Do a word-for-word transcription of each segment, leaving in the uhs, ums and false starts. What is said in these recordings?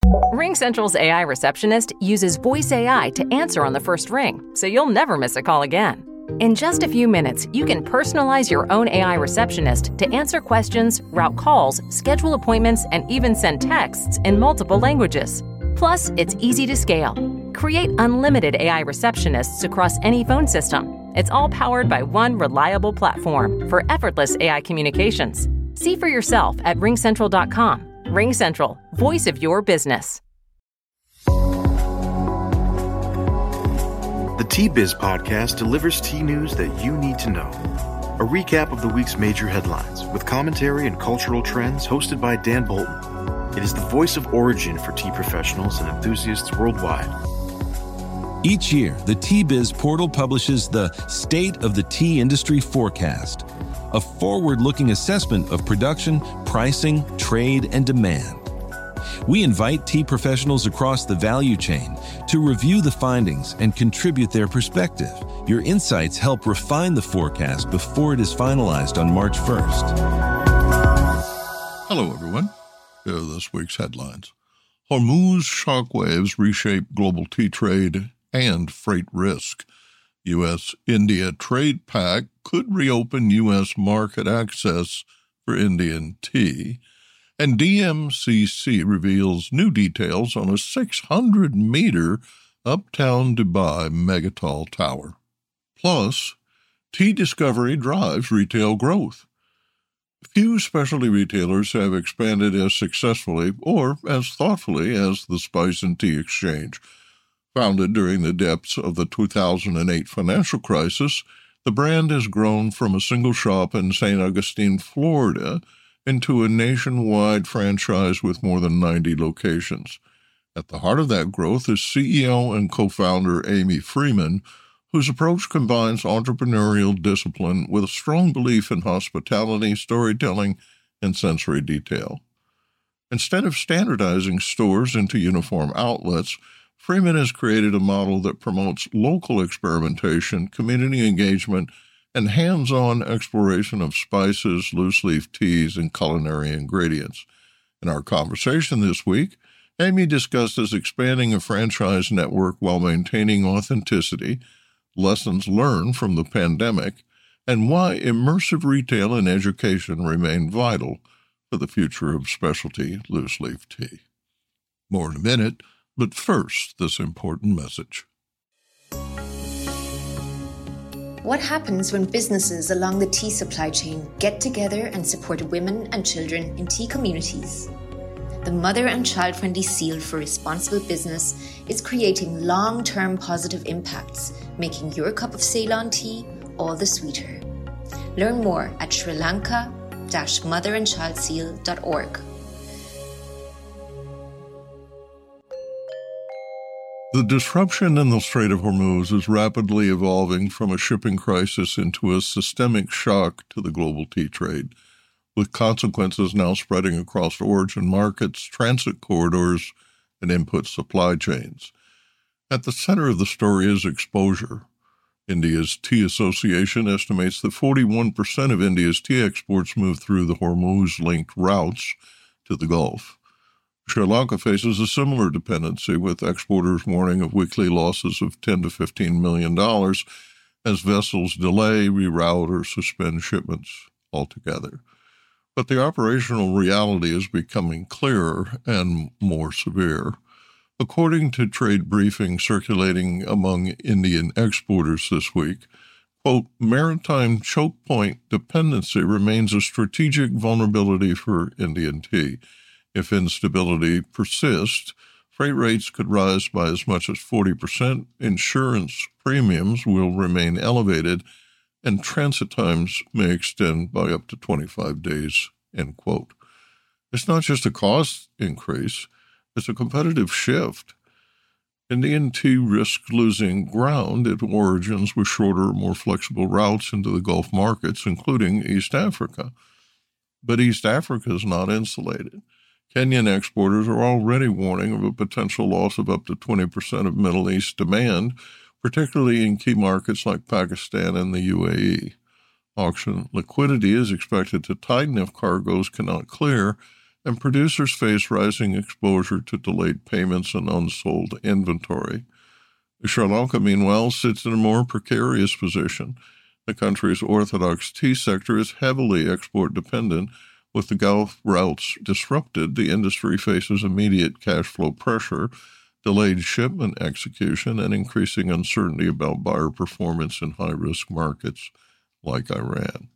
RingCentral's A I receptionist uses voice A I to answer on the first ring, so you'll never miss a call again. In just a few minutes, you can personalize your own A I receptionist to answer questions, route calls, schedule appointments, and even send texts in multiple languages. Plus, it's easy to scale. Create unlimited A I receptionists across any phone system. It's all powered by one reliable platform for effortless A I communications. See for yourself at ring central dot com. RingCentral, voice of your business. The T-Biz podcast delivers tea news that you need to know. A recap of the week's major headlines with commentary and cultural trends hosted by Dan Bolton. It is the voice of origin for tea professionals and enthusiasts worldwide. Each year, the T-Biz portal publishes the State of the Tea Industry Forecast, a forward-looking assessment of production, pricing, trade, and demand. We invite tea professionals across the value chain to review the findings and contribute their perspective. Your insights help refine the forecast before it is finalized on March first. Hello, everyone. Here are this week's headlines. Hormuz shockwaves reshape global tea trade and freight risk. U S India trade pact could reopen U S market access for Indian tea. And D M C C reveals new details on a six hundred meter uptown Dubai megatall tower. Plus, tea discovery drives retail growth. Few specialty retailers have expanded as successfully or as thoughtfully as the Spice and Tea Exchange. Founded during the depths of the two thousand eight financial crisis, the brand has grown from a single shop in Saint Augustine, Florida, into a nationwide franchise with more than ninety locations. At the heart of that growth is C E O and co-founder Amy Freeman, whose approach combines entrepreneurial discipline with a strong belief in hospitality, storytelling, and sensory detail. Instead of standardizing stores into uniform outlets, Freeman has created a model that promotes local experimentation, community engagement, and hands-on exploration of spices, loose-leaf teas, and culinary ingredients. In our conversation this week, Amy discusses expanding a franchise network while maintaining authenticity, lessons learned from the pandemic, and why immersive retail and education remain vital for the future of specialty loose-leaf tea. More in a minute, but first, this important message. What happens when businesses along the tea supply chain get together and support women and children in tea communities? The Mother and Child-Friendly Seal for Responsible Business is creating long-term positive impacts, making your cup of Ceylon tea all the sweeter. Learn more at sri lanka dash mother and child seal dot org. The disruption in the Strait of Hormuz is rapidly evolving from a shipping crisis into a systemic shock to the global tea trade, with consequences now spreading across origin markets, transit corridors, and input supply chains. At the center of the story is exposure. India's Tea Association estimates that forty-one percent of India's tea exports move through the Hormuz-linked routes to the Gulf. Sri Lanka faces a similar dependency, with exporters warning of weekly losses of ten to fifteen million dollars as vessels delay, reroute, or suspend shipments altogether. But the operational reality is becoming clearer and more severe. According to trade briefing circulating among Indian exporters this week, quote, maritime choke point dependency remains a strategic vulnerability for Indian tea. If instability persists, freight rates could rise by as much as forty percent, insurance premiums will remain elevated, and transit times may extend by up to twenty-five days, end quote. It's not just a cost increase, it's a competitive shift. Indian tea risks losing ground at origins with shorter, more flexible routes into the Gulf markets, including East Africa. But East Africa is not insulated. Kenyan exporters are already warning of a potential loss of up to twenty percent of Middle East demand, particularly in key markets like Pakistan and the U A E. Auction liquidity is expected to tighten if cargoes cannot clear, and producers face rising exposure to delayed payments and unsold inventory. Sri Lanka, meanwhile, sits in a more precarious position. The country's orthodox tea sector is heavily export-dependent. With the Gulf routes disrupted, the industry faces immediate cash flow pressure, delayed shipment execution, and increasing uncertainty about buyer performance in high-risk markets like Iran.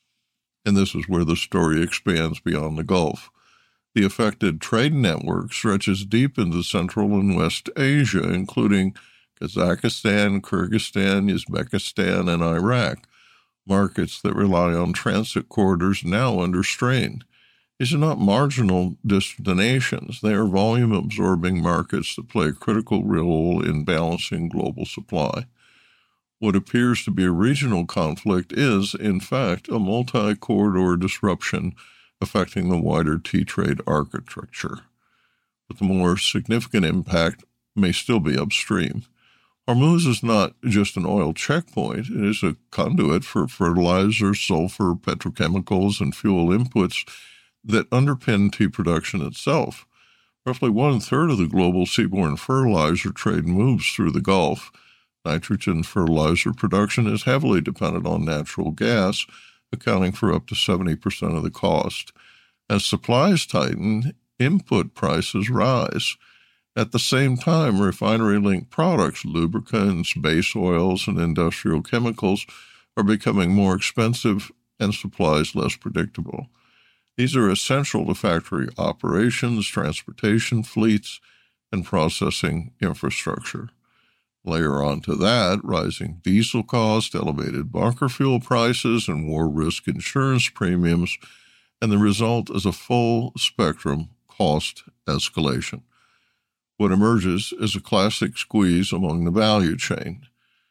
And this is where the story expands beyond the Gulf. The affected trade network stretches deep into Central and West Asia, including Kazakhstan, Kyrgyzstan, Uzbekistan, and Iraq, markets that rely on transit corridors now under strain. These are not marginal destinations. They are volume-absorbing markets that play a critical role in balancing global supply. What appears to be a regional conflict is, in fact, a multi-corridor disruption affecting the wider tea trade architecture. But the more significant impact may still be upstream. Hormuz is not just an oil checkpoint. It is a conduit for fertilizer, sulfur, petrochemicals, and fuel inputs that underpin tea production itself. Roughly one-third of the global seaborne fertilizer trade moves through the Gulf. Nitrogen fertilizer production is heavily dependent on natural gas, accounting for up to seventy percent of the cost. As supplies tighten, input prices rise. At the same time, refinery-linked products, lubricants, base oils, and industrial chemicals are becoming more expensive and supplies less predictable. These are essential to factory operations, transportation fleets, and processing infrastructure. Layer onto that rising diesel costs, elevated bunker fuel prices, and war risk insurance premiums, and the result is a full-spectrum cost escalation. What emerges is a classic squeeze along the value chain.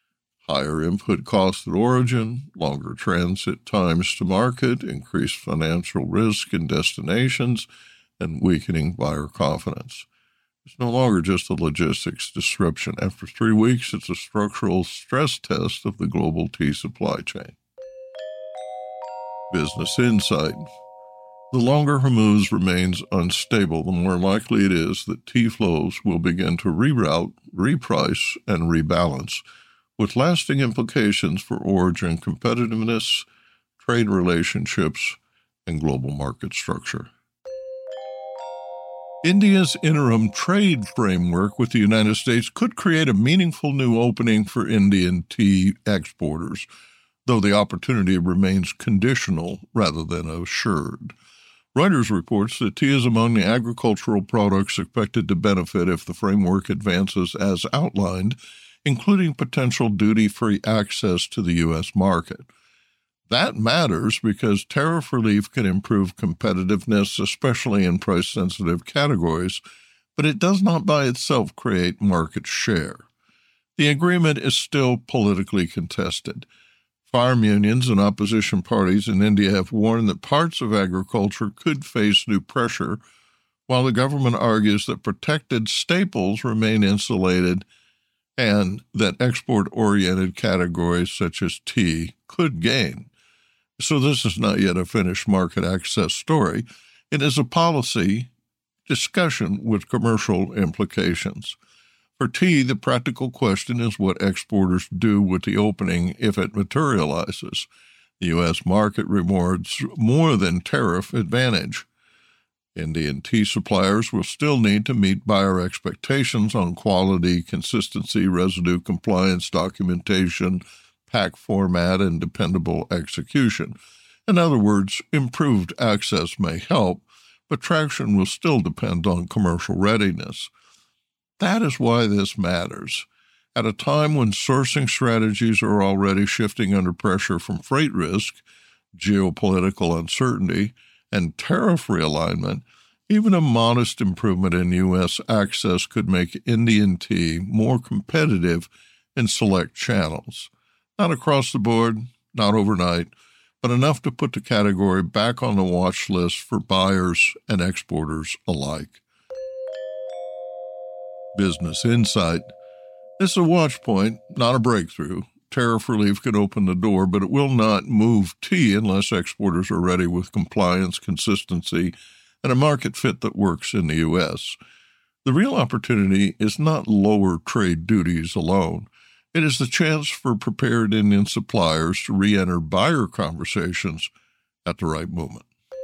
Higher input costs at origin, longer transit times to market, increased financial risk in destinations, and weakening buyer confidence. It's no longer just a logistics disruption. After three weeks, it's a structural stress test of the global tea supply chain. Business Insight. The longer Hormuz remains unstable, the more likely it is that tea flows will begin to reroute, reprice, and rebalance, with lasting implications for origin competitiveness, trade relationships, and global market structure. India's interim trade framework with the United States could create a meaningful new opening for Indian tea exporters, though the opportunity remains conditional rather than assured. Reuters reports that tea is among the agricultural products expected to benefit if the framework advances as outlined, including potential duty-free access to the U S market. That matters because tariff relief can improve competitiveness, especially in price-sensitive categories, but it does not by itself create market share. The agreement is still politically contested. Farm unions and opposition parties in India have warned that parts of agriculture could face new pressure, while the government argues that protected staples remain insulated and that export-oriented categories such as tea could gain. So this is not yet a finished market access story. It is a policy discussion with commercial implications. For tea, the practical question is what exporters do with the opening if it materializes. The U S market rewards more than tariff advantage. Indian tea suppliers will still need to meet buyer expectations on quality, consistency, residue compliance, documentation, pack format, and dependable execution. In other words, improved access may help, but traction will still depend on commercial readiness. That is why this matters. At a time when sourcing strategies are already shifting under pressure from freight risk, geopolitical uncertainty, and tariff realignment, even a modest improvement in U S access could make Indian tea more competitive in select channels. Not across the board, not overnight, but enough to put the category back on the watch list for buyers and exporters alike. Business Insight. This is a watch point, not a breakthrough. Tariff relief could open the door, but it will not move tea unless exporters are ready with compliance, consistency, and a market fit that works in the U S. The real opportunity is not lower trade duties alone. It is the chance for prepared Indian suppliers to re-enter buyer conversations at the right moment.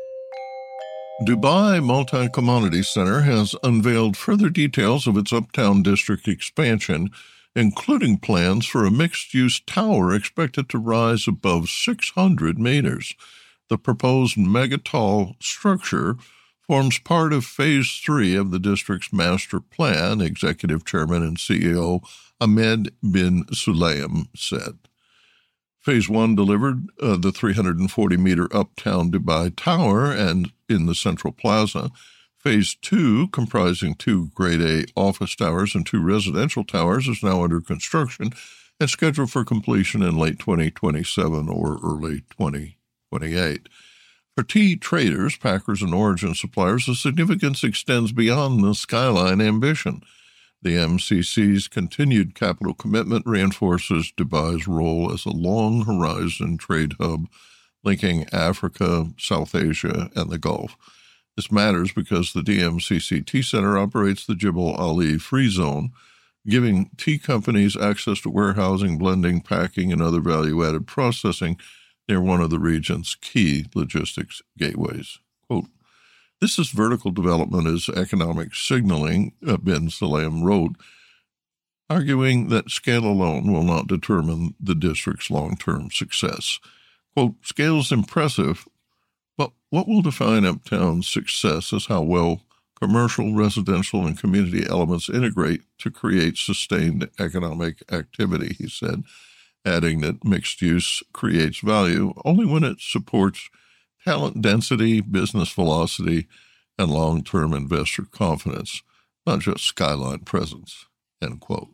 Dubai Multi-Commodity Center has unveiled further details of its Uptown District expansion, including plans for a mixed-use tower expected to rise above six hundred meters. The proposed megatall structure forms part of Phase three of the district's master plan, Executive Chairman and C E O Ahmed bin Sulayem said. Phase one delivered uh, the three hundred forty meter Uptown Dubai Tower and in the Central Plaza. Phase two, comprising two Grade A office towers and two residential towers, is now under construction and scheduled for completion in late twenty twenty-seven or early twenty twenty-eight. For tea traders, packers, and origin suppliers, the significance extends beyond the skyline ambition. The M C C's continued capital commitment reinforces Dubai's role as a long-horizon trade hub linking Africa, South Asia, and the Gulf. This matters because the D M C C Tea Center operates the Jebel Ali Free Zone, giving tea companies access to warehousing, blending, packing, and other value-added processing near one of the region's key logistics gateways. Quote, "This is vertical development as economic signaling," uh, bin Sulayem wrote, arguing that scale alone will not determine the district's long-term success. Quote, "Scale is impressive, but what will define Uptown's success is how well commercial, residential, and community elements integrate to create sustained economic activity," he said, adding that mixed use creates value only when it supports talent density, business velocity, and long-term investor confidence, not just skyline presence, end quote.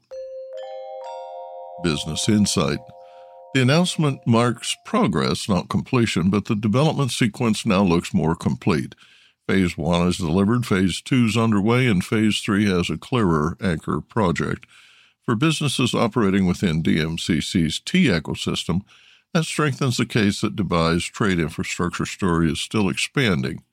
Business Insight. The announcement marks progress, not completion, but the development sequence now looks more complete. Phase one is delivered, Phase two is underway, and Phase three has a clearer anchor project. For businesses operating within D M C C's tea ecosystem, that strengthens the case that Dubai's trade infrastructure story is still expanding.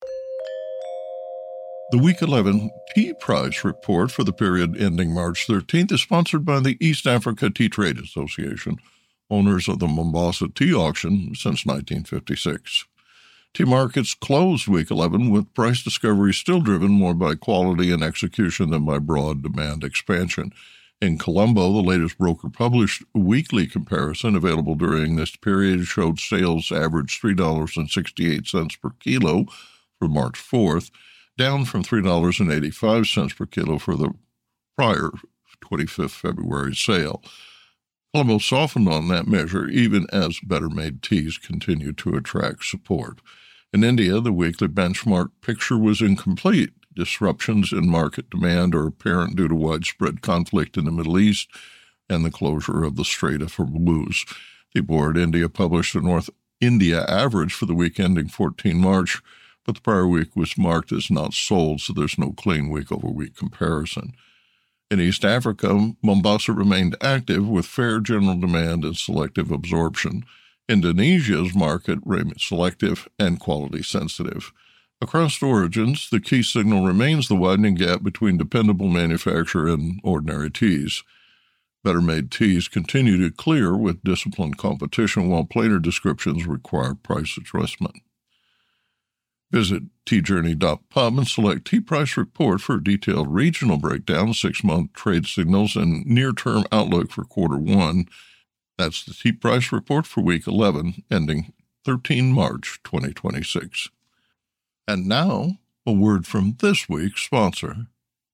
The Week eleven Tea Price Report for the period ending March thirteenth is sponsored by the East Africa Tea Trade Association, owners of the Mombasa Tea Auction since nineteen fifty-six. Tea markets closed Week eleven with price discovery still driven more by quality and execution than by broad demand expansion. In Colombo, the latest broker-published weekly comparison available during this period showed sales averaged three dollars and sixty-eight cents per kilo for March fourth, down from three dollars and eighty-five cents per kilo for the prior twenty-fifth February sale. Colombo softened on that measure even as better-made teas continued to attract support. In India, the weekly benchmark picture was incomplete. Disruptions in market demand are apparent due to widespread conflict in the Middle East and the closure of the Strait of Hormuz. The Board India published a North India average for the week ending the fourteenth of March, but the prior week was marked as not sold, so there's no clean week-over-week comparison. In East Africa, Mombasa remained active with fair general demand and selective absorption. Indonesia's market remained selective and quality-sensitive. Across origins, the key signal remains the widening gap between dependable manufacture and ordinary teas. Better-made teas continue to clear with disciplined competition, while plainer descriptions require price adjustment. Visit tea journey dot pub and select Tea Price Report for a detailed regional breakdown, six-month trade signals, and near-term outlook for quarter one. That's the Tea Price Report for week eleven, ending the thirteenth of March, twenty twenty-six. And now, a word from this week's sponsor.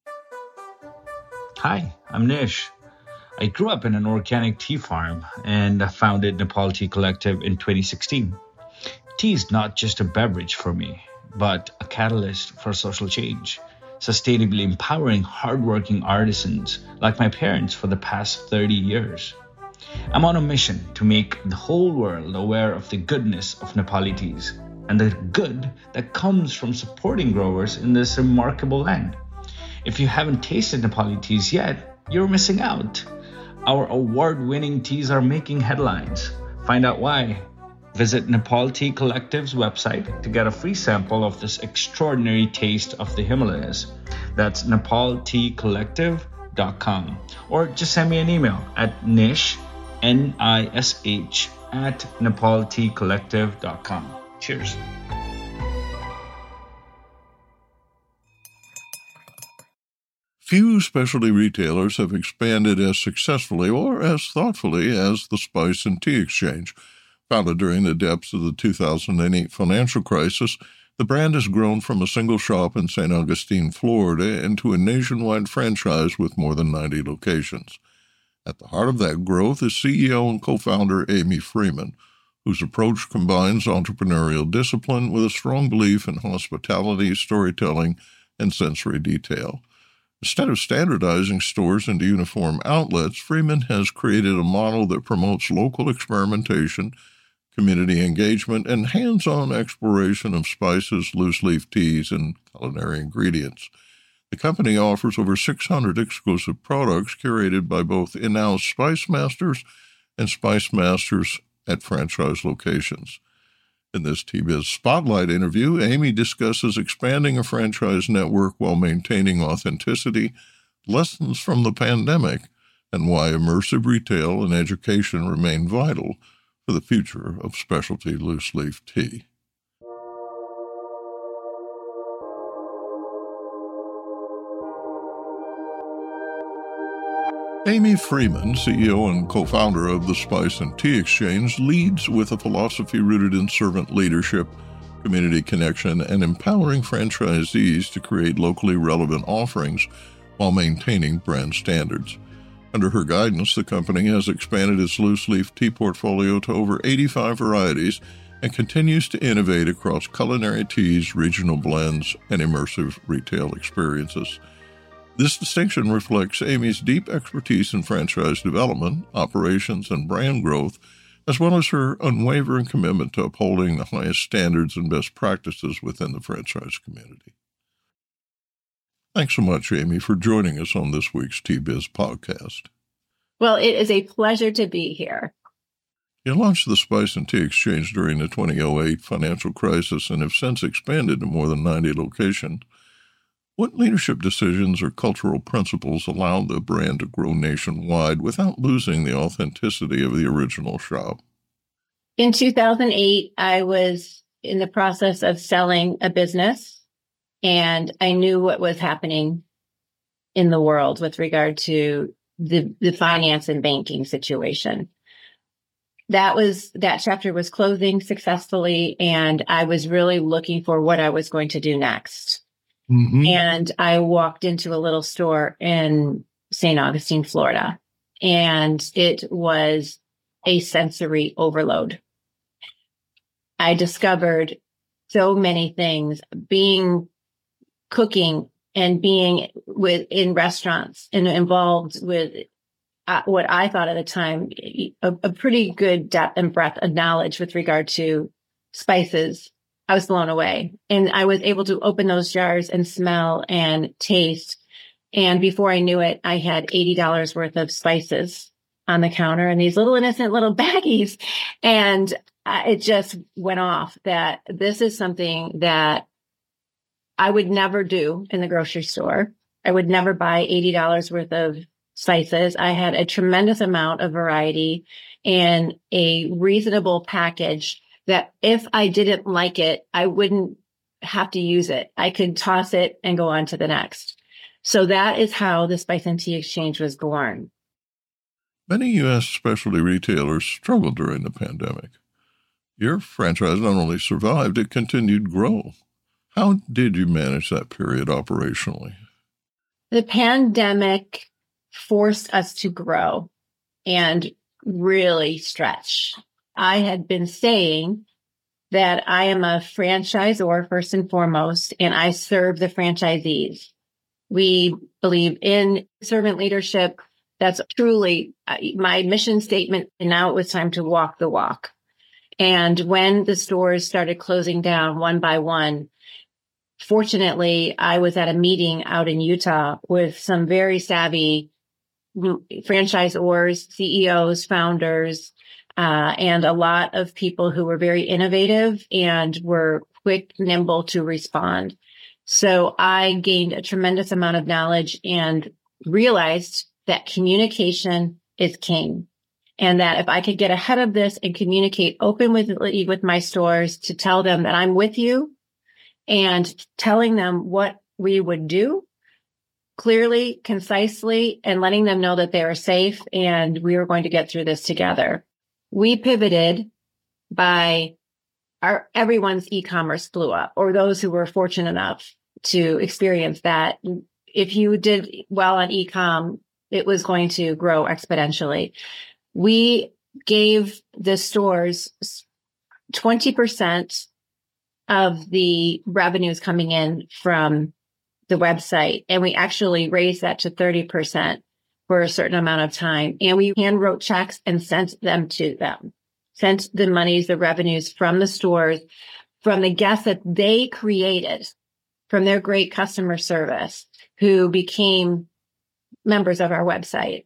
Hi, I'm Nish. I grew up in an organic tea farm and founded Nepal Tea Collective in twenty sixteen. Tea is not just a beverage for me, but a catalyst for social change, sustainably empowering hardworking artisans like my parents for the past thirty years. I'm on a mission to make the whole world aware of the goodness of Nepali teas and the good that comes from supporting growers in this remarkable land. If you haven't tasted Nepali teas yet, you're missing out. Our award-winning teas are making headlines. Find out why Visit Nepal Tea Collective's website to get a free sample of this extraordinary taste of the Himalayas. That's nepal tea collective dot com. Or just send me an email at nish, N I S H, at nepal tea collective dot com. Cheers. Few specialty retailers have expanded as successfully or as thoughtfully as the Spice and Tea Exchange. Founded during the depths of the two thousand eight financial crisis, the brand has grown from a single shop in Saint Augustine, Florida, into a nationwide franchise with more than ninety locations. At the heart of that growth is C E O and co-founder Amy Freeman, whose approach combines entrepreneurial discipline with a strong belief in hospitality, storytelling, and sensory detail. Instead of standardizing stores into uniform outlets, Freeman has created a model that promotes local experimentation, community engagement, and hands-on exploration of spices, loose-leaf teas, and culinary ingredients. The company offers over six hundred exclusive products curated by both in-house spice masters and spice masters at franchise locations. In this Tea Biz Spotlight interview, Amy discusses expanding a franchise network while maintaining authenticity, lessons from the pandemic, and why immersive retail and education remain vital for the future of specialty loose-leaf tea. Amy Freeman, C E O and co-founder of the Spice and Tea Exchange, leads with a philosophy rooted in servant leadership, community connection, and empowering franchisees to create locally relevant offerings while maintaining brand standards. Under her guidance, the company has expanded its loose-leaf tea portfolio to over eighty-five varieties and continues to innovate across culinary teas, regional blends, and immersive retail experiences. This distinction reflects Amy's deep expertise in franchise development, operations, and brand growth, as well as her unwavering commitment to upholding the highest standards and best practices within the franchise community. Thanks so much, Amy, for joining us on this week's Tea Biz podcast. Well, it is a pleasure to be here. You launched the Spice and Tea Exchange during the two thousand eight financial crisis and have since expanded to more than ninety locations. What leadership decisions or cultural principles allowed the brand to grow nationwide without losing the authenticity of the original shop? In two thousand eight, I was in the process of selling a business, and I knew what was happening in the world with regard to the, the finance and banking situation. That was, that chapter was closing successfully, and I was really looking for what I was going to do next. Mm-hmm. And I walked into a little store in Saint Augustine, Florida, and it was a sensory overload. I discovered so many things, being cooking and being with in restaurants and involved with uh, what I thought at the time, a, a pretty good depth and breadth of knowledge with regard to spices. I was blown away, and I was able to open those jars and smell and taste. And before I knew it, I had eighty dollars worth of spices on the counter in these little innocent little baggies. And uh, it just went off that this is something that I would never do in the grocery store. I would never buy eighty dollars worth of spices. I had a tremendous amount of variety and a reasonable package that if I didn't like it, I wouldn't have to use it. I could toss it and go on to the next. So that is how the Spice and Tea Exchange was born. Many U S specialty retailers struggled during the pandemic. Your franchise not only survived, it continued to grow. How did you manage that period operationally? The pandemic forced us to grow and really stretch. I had been saying that I am a franchisor first and foremost, and I serve the franchisees. We believe in servant leadership. That's truly my mission statement. And now it was time to walk the walk. And when the stores started closing down one by one, fortunately, I was at a meeting out in Utah with some very savvy franchisors, C E Os, founders, uh, and a lot of people who were very innovative and were quick, nimble to respond. So I gained a tremendous amount of knowledge and realized that communication is king. And that if I could get ahead of this and communicate openly with my stores to tell them that I'm with you and telling them what we would do clearly, concisely, and letting them know that they are safe and we are going to get through this together. We pivoted by our everyone's e-commerce blew up, or those who were fortunate enough to experience that. If you did well on e-com, it was going to grow exponentially. We gave the stores twenty percent of the revenues coming in from the website, and we actually raised that to thirty percent for a certain amount of time. And we hand wrote checks and sent them to them, sent the monies, the revenues from the stores, from the guests that they created, from their great customer service, who became members of our website.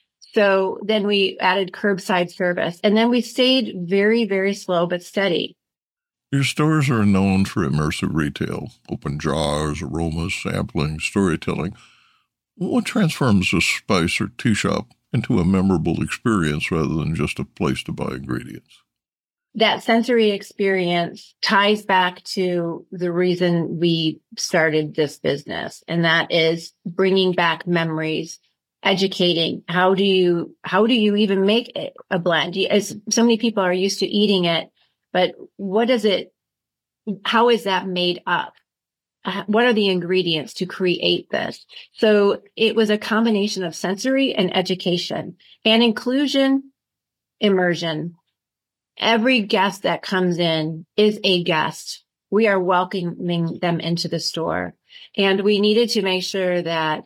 So then we added curbside service, and then we stayed very, very slow but steady. Your stores are known for immersive retail, open jars, aromas, sampling, storytelling. What transforms a spice or tea shop into a memorable experience rather than just a place to buy ingredients? That sensory experience ties back to the reason we started this business, and that is bringing back memories, educating. How do you, how do you even make a blend? As so many people are used to eating it, but what is it? How is that made up? Uh, what are the ingredients to create this? So it was a combination of sensory and education and inclusion, immersion. Every guest that comes in is a guest. We are welcoming them into the store. And we needed to make sure that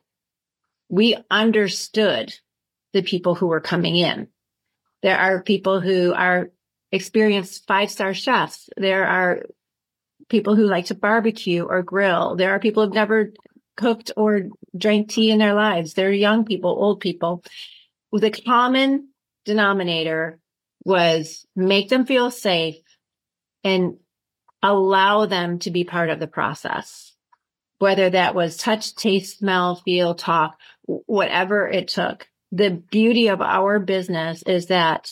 we understood the people who were coming in. There are people who are experienced five-star chefs. There are people who like to barbecue or grill. There are people who've never cooked or drank tea in their lives. There are young people, old people. The common denominator was make them feel safe and allow them to be part of the process, whether that was touch, taste, smell, feel, talk, whatever it took. The beauty of our business is that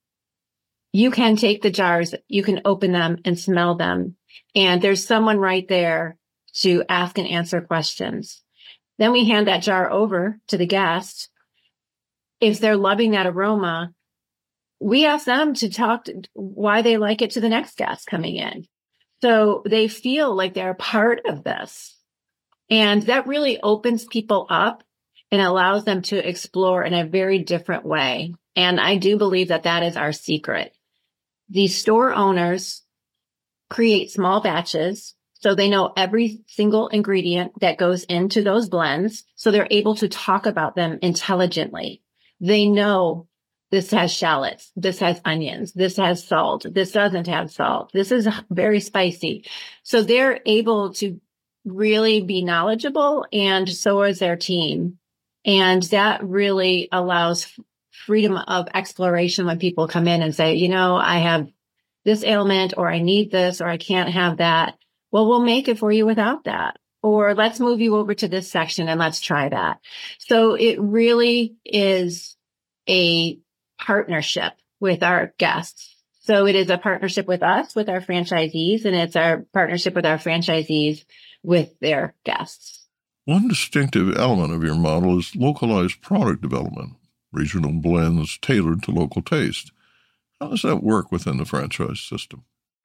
you can take the jars, you can open them and smell them, and there's someone right there to ask and answer questions. Then we hand that jar over to the guest. If they're loving that aroma, we ask them to talk to why they like it to the next guest coming in. So they feel like they're a part of this. And that really opens people up and allows them to explore in a very different way. And I do believe that that is our secret. The store owners create small batches so they know every single ingredient that goes into those blends, so they're able to talk about them intelligently. They know this has shallots, this has onions, this has salt, this doesn't have salt, this is very spicy. So they're able to really be knowledgeable, and so is their team. And that really allows freedom of exploration when people come in and say, you know, I have this ailment, or I need this, or I can't have that. Well, we'll make it for you without that. Or let's move you over to this section and let's try that. So it really is a partnership with our guests. So it is a partnership with us, with our franchisees, and it's our partnership with our franchisees with their guests. One distinctive element of your model is localized product development, regional blends tailored to local taste. How does that work within the franchise system?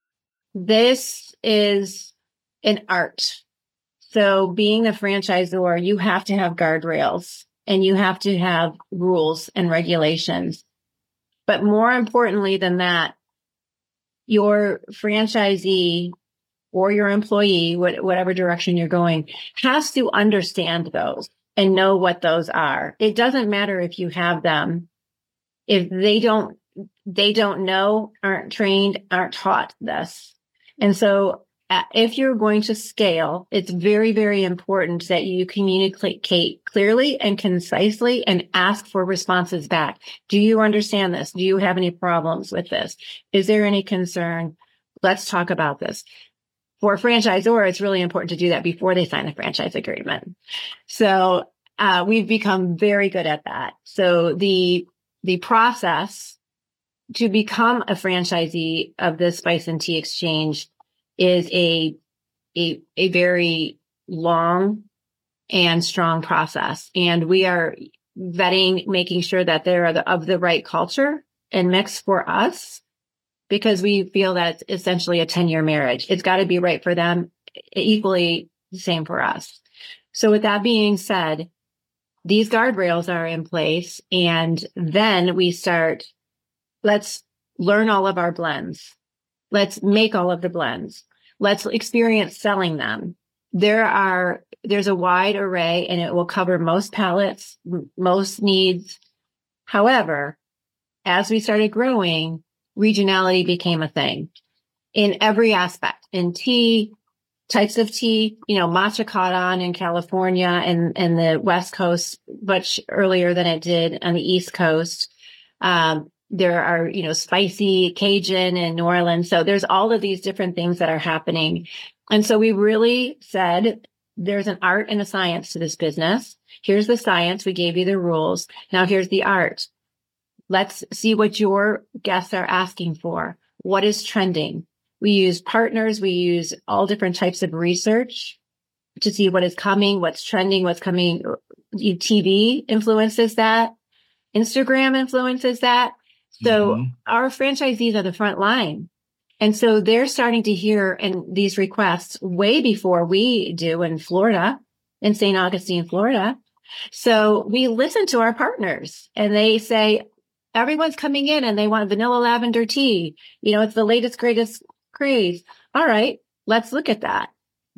This is an art. So being the franchisor, you have to have guardrails and you have to have rules and regulations. But more importantly than that, your franchisee or your employee, whatever direction you're going, has to understand those and know what those are. It doesn't matter if you have them. If they don't, they don't know, aren't trained, aren't taught this. And so uh, if you're going to scale, it's very, very important that you communicate clearly and concisely and ask for responses back. Do you understand this? Do you have any problems with this? Is there any concern? Let's talk about this. For a franchisor, it's really important to do that before they sign a franchise agreement. So uh, we've become very good at that. So the the process to become a franchisee of the Spice and Tea Exchange is a, a, a very long and strong process. And we are vetting, making sure that they're the, of the right culture and mix for us, because we feel that it's essentially a ten-year marriage. It's got to be right for them, equally the same for us. So with that being said, these guardrails are in place, and then we start, let's learn all of our blends. Let's make all of the blends. Let's experience selling them. There are, there's a wide array, and it will cover most palates, m- most needs. However, as we started growing, regionality became a thing in every aspect. In tea, types of tea, you know, matcha caught on in California and, and the West Coast much earlier than it did on the East Coast. Um, there are, you know, spicy Cajun in New Orleans. So there's all of these different things that are happening. And so we really said there's an art and a science to this business. Here's the science. We gave you the rules. Now here's the art. Let's see what your guests are asking for. What is trending? We use partners. We use all different types of research to see what is coming, what's trending, what's coming. T V influences that. Instagram influences that. So mm-hmm. our franchisees are the front line. And so they're starting to hear and these requests way before we do in Florida, in Saint Augustine, Florida. So we listen to our partners, and they say, everyone's coming in and they want vanilla lavender tea. You know, it's the latest, greatest craze. All right, let's look at that.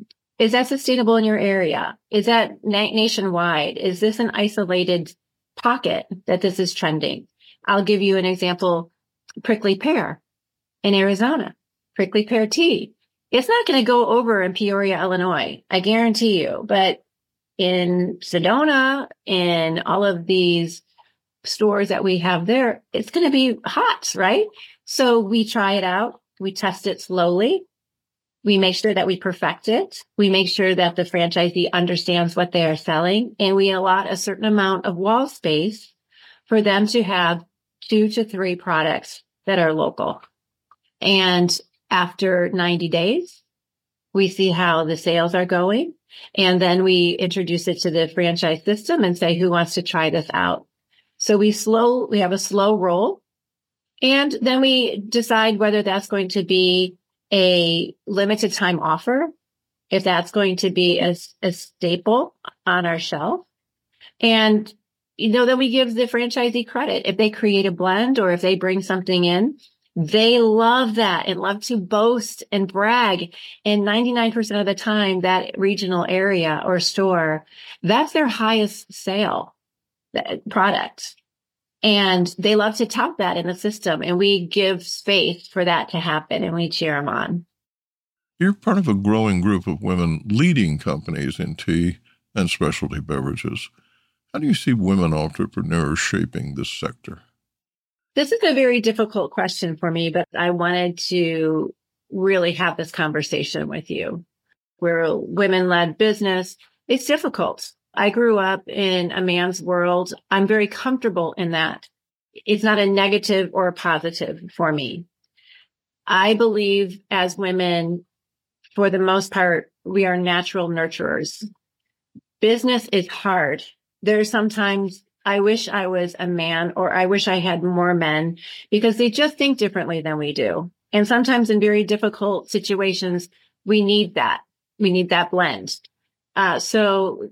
Is that sustainable in your area? Is that na- nationwide? Is this an isolated pocket that this is trending? I'll give you an example. Prickly pear in Arizona, prickly pear tea. It's not going to go over in Peoria, Illinois. I guarantee you. But in Sedona, in all of these stores that we have there, it's going to be hot, right? So we try it out. We test it slowly. We make sure that we perfect it. We make sure that the franchisee understands what they are selling. And we allot a certain amount of wall space for them to have two to three products that are local. And after ninety days, we see how the sales are going. And then we introduce it to the franchise system and say, who wants to try this out? So we slow, we have a slow roll. And then we decide whether that's going to be a limited time offer, if that's going to be a, a staple on our shelf. And, you know, then we give the franchisee credit. If they create a blend or if they bring something in, they love that and love to boast and brag. And ninety-nine percent of the time, that regional area or store, that's their highest sale product. And they love to tout that in the system. And we give space for that to happen, and we cheer them on. You're part of a growing group of women leading companies in tea and specialty beverages. How do you see women entrepreneurs shaping this sector? This is a very difficult question for me, but I wanted to really have this conversation with you. We're a women-led business. It's difficult. I grew up in a man's world. I'm very comfortable in that. It's not a negative or a positive for me. I believe as women, for the most part, we are natural nurturers. Business is hard. There's sometimes I wish I was a man, or I wish I had more men, because they just think differently than we do. And sometimes in very difficult situations, we need that. We need that blend. Uh, so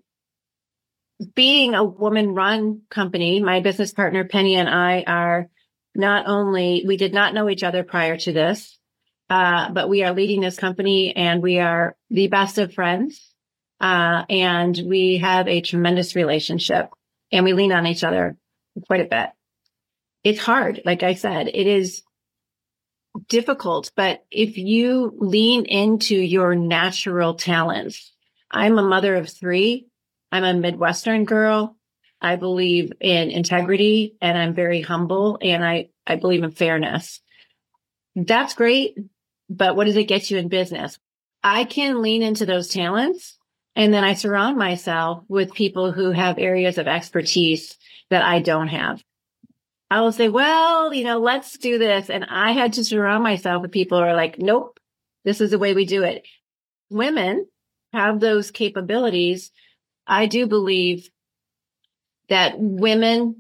being a woman-run company, my business partner, Penny, and I are not only, we did not know each other prior to this, uh, but we are leading this company, and we are the best of friends. Uh, and we have a tremendous relationship, and we lean on each other quite a bit. It's hard. Like I said, it is, difficult, but if you lean into your natural talents, I'm a mother of three. I'm a Midwestern girl. I believe in integrity and I'm very humble and I, I believe in fairness. That's great. But what does it get you in business? I can lean into those talents and then I surround myself with people who have areas of expertise that I don't have. I will say, well, you know, let's do this. And I had to surround myself with people who are like, nope, this is the way we do it. Women have those capabilities. I do believe that women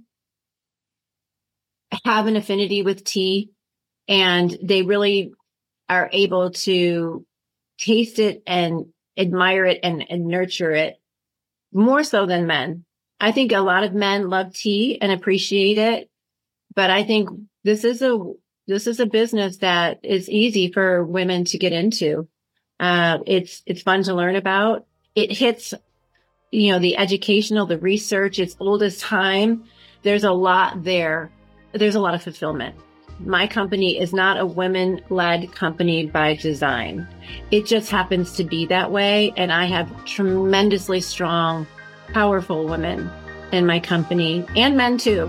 have an affinity with tea and they really are able to taste it and admire it and, and nurture it more so than men. I think a lot of men love tea and appreciate it, but I think this is a this is a business that is easy for women to get into. Uh, it's it's fun to learn about. It hits, you know, the educational, the research. It's old as time. There's a lot there. There's a lot of fulfillment. My company is not a women-led company by design. It just happens to be that way. And I have tremendously strong, powerful women in my company and men too.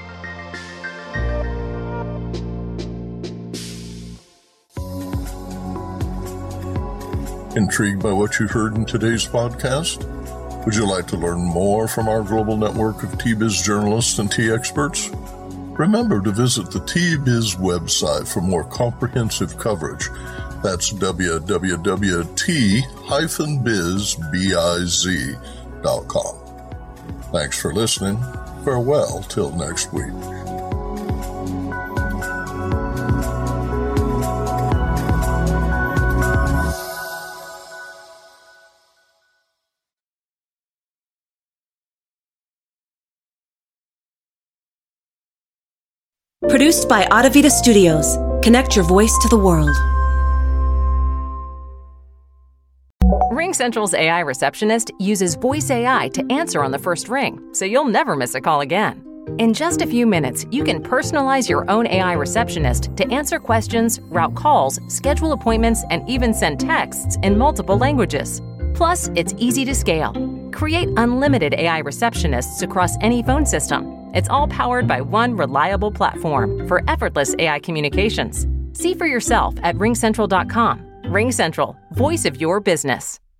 Intrigued by what you heard in today's podcast? Would you like to learn more from our global network of T-Biz journalists and tea experts? Remember to visit the T-Biz website for more comprehensive coverage. That's w w w dot t dash biz dot com. Thanks for listening. Farewell till next week. Produced by Audavita Studios. Connect your voice to the world. RingCentral's A I receptionist uses voice A I to answer on the first ring, so you'll never miss a call again. In just a few minutes, you can personalize your own A I receptionist to answer questions, route calls, schedule appointments, and even send texts in multiple languages. Plus, it's easy to scale. Create unlimited A I receptionists across any phone system. It's all powered by one reliable platform for effortless A I communications. See for yourself at ring central dot com. RingCentral, voice of your business.